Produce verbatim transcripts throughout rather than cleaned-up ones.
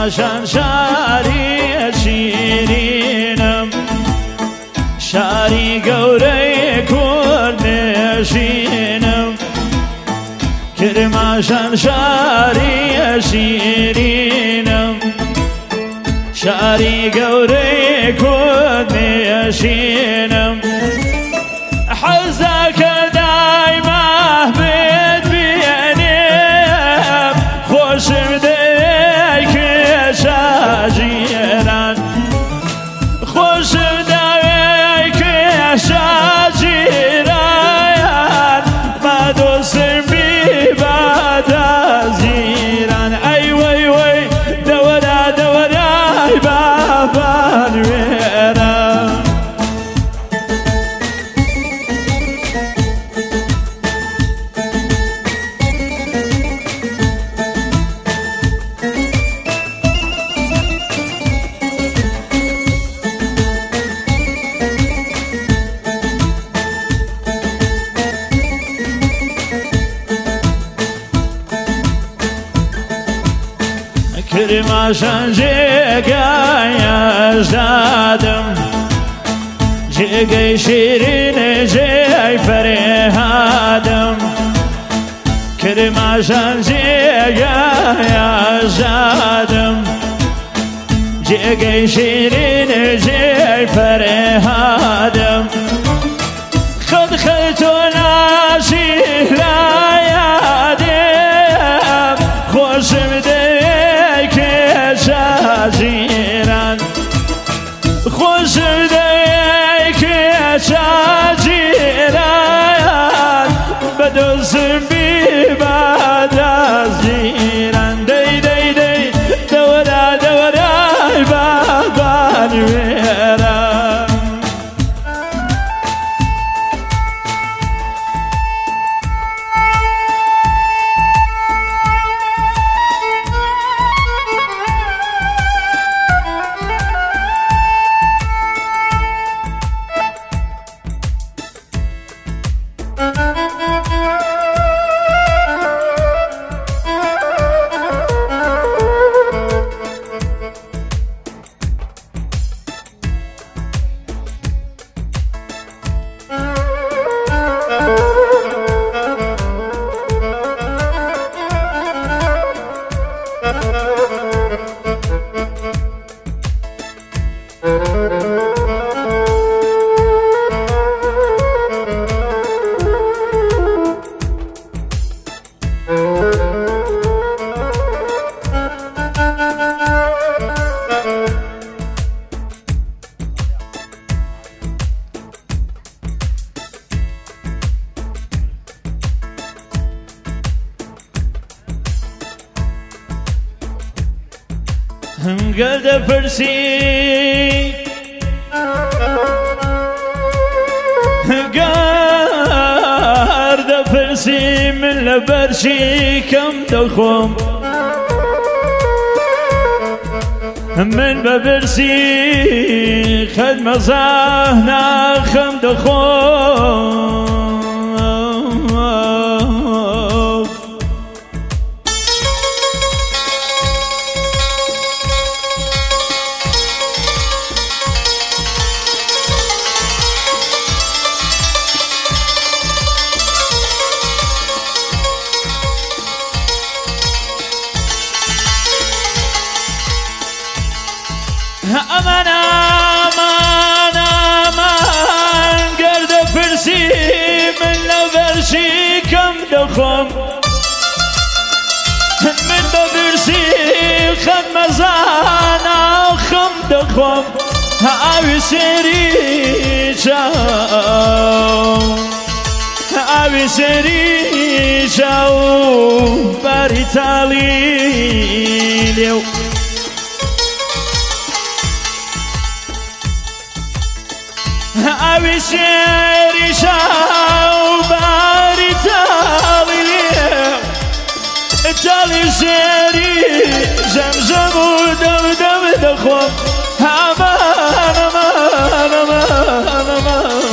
کرماشان شاری شیرینم شاری گەورەی کوردنشینم کرماشان شاری شیرینم شاری گەورەی کوردنشینم حەزەکە دایما بێت بێنێم خۆشم دەوێت کێشە ژیران خۆشم دەوێت کێشە ژیران با دۆستم بیباتە زیران ئەی وەی وەی دەوەرە دەوەرای بابان وێرە کرماشان جێگایەش دادم جێگەی شیرین جێی فەرێهادم کرماشان جێگایەش دادم جێگەی شیرین جێی فەرێهادم خەد خەد تۆ ناشی لایادێم خۆشم ژیران خۆشم دەوێت کێشە ژیران بە دۆستم بیباتە زیران دەی دەی دەی دەوەرە دەوەرای بابان وێرە گەر دەپرسی گەر دەپرسی من لە بەرچی کەم دەخۆم من بە برسی خەد مەزاح ناخەم دەخۆم ئەمان ئەمان ئەمان گەر دەپرسی من لە بەرچی کەم دەخۆم من بە برسی خەد مەزاح ناخەم دەخۆم ئاوی سێری چاو ئاوی سێری چاو باری تاڵی لێو ئاوی سێری چاو باری تاڵی لێو تاڵی سێری زەمزەم و دەم دەخۆم ئەمان ئەمان ئەمان ئەمان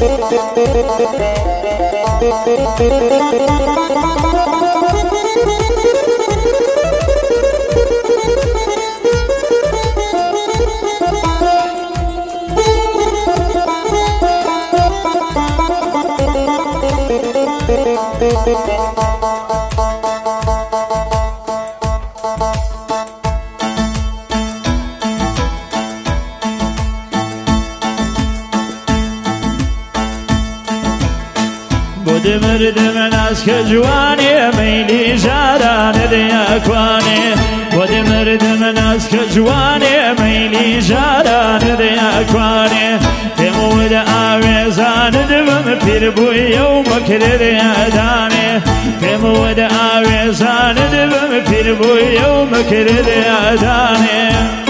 بود مردم ناس كجواني ميلي جاران ذي أكواني بود مردم ناس كجواني ميلي جاران ذي أكواني تمود آويزان دبم پیر بوی يوم كرد يداني تمود آويزان دبم پیر بوی يوم كرد يداني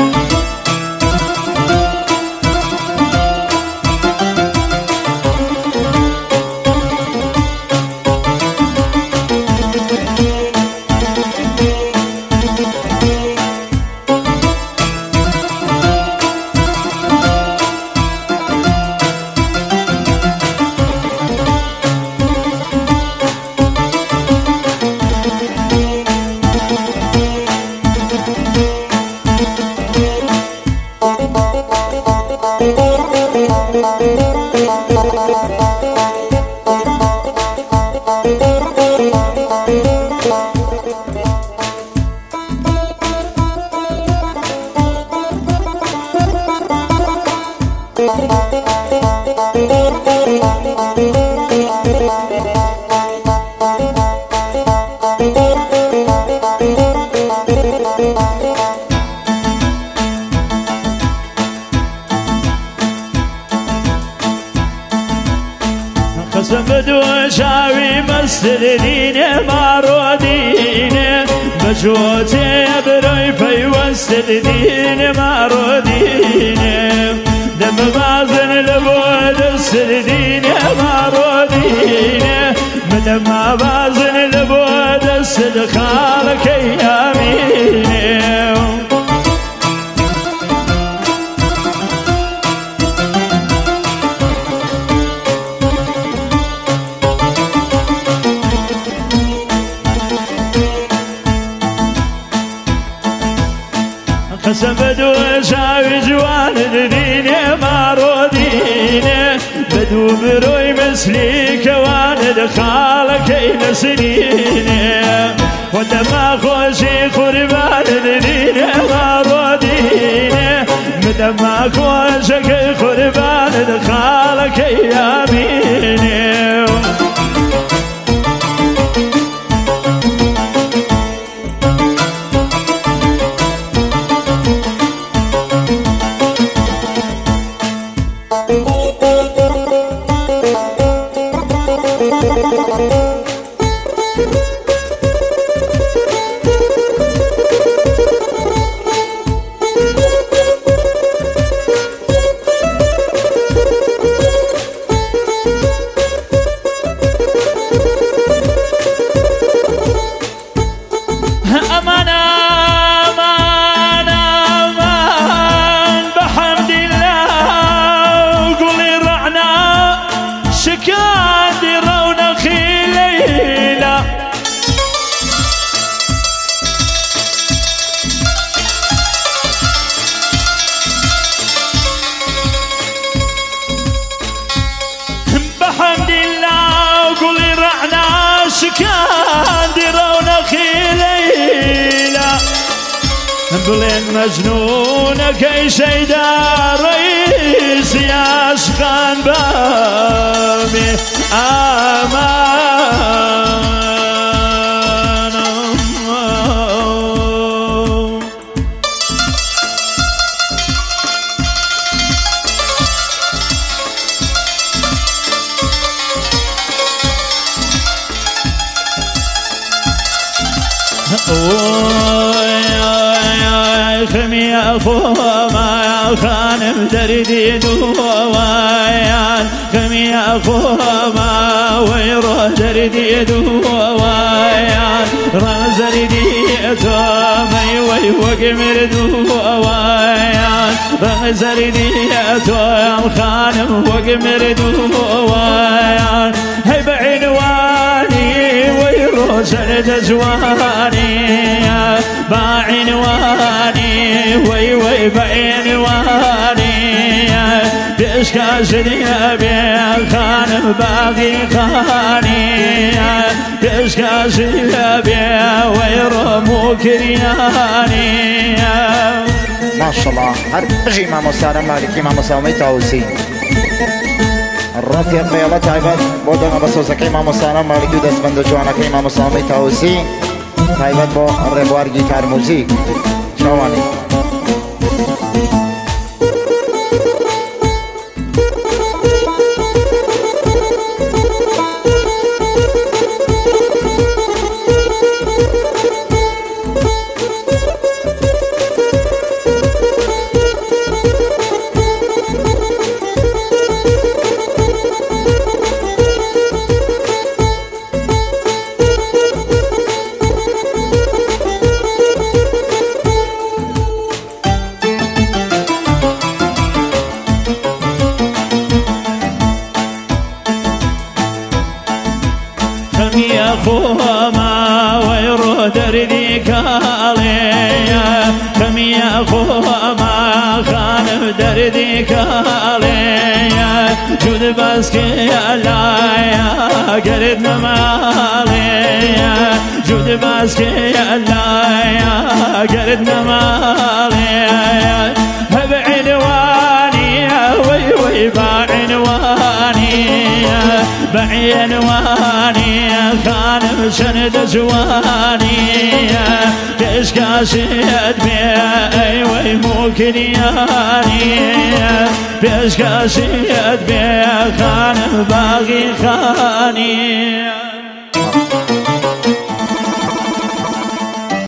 قسم بدو شاوي مستدين مارودين بجوتي بروي في وستدين مارودين دم بازن لبود السدين مارودين مدم بازن لبود السد خالك يامين قسم بدو شاوي جوان الدين مارودين بدو بروي مسلي كوان خالك سنين ودما خوشي قربان الدين مارودين مدما خوشك قربان خالك يامين بلين مجنونك اي شيدا رئيس يا اشخان بامي امان خمي أخو ما خانم دردي دوان خمي أخو ما ويرو دردي دوان رمز دردي تومي ويوق مردوان بغزردي يا الخانم وقمر دوان هي بعنواني ويروس الدزواني بعنواني وي وي بعنواني بإشكاش يا خانم باقي خاني بإشكاش يا ويرمو كرياني ما شاء الله هربجي مع مسار مالكي مع مسامي تاوسي الرفيق يلا تايبت بودنا بسوزكي مع مسار مالكي دس بندو جوانكي مع مسامي تاوسي تايبت بو الربوار جيتار موزيك شواني يا خوما ويرو دردي كاليا كم يا خوما خانم دردي كاليا جود باسكي لايا قردنا ماليا جود باسكي لايا قردنا ماليا هب عنواني وي وي بعنواني بعنواني خانم شند زواني بإشكاشي أدبي أيوي ممكن ياني بإشكاشي أدبي خانم باقي خاني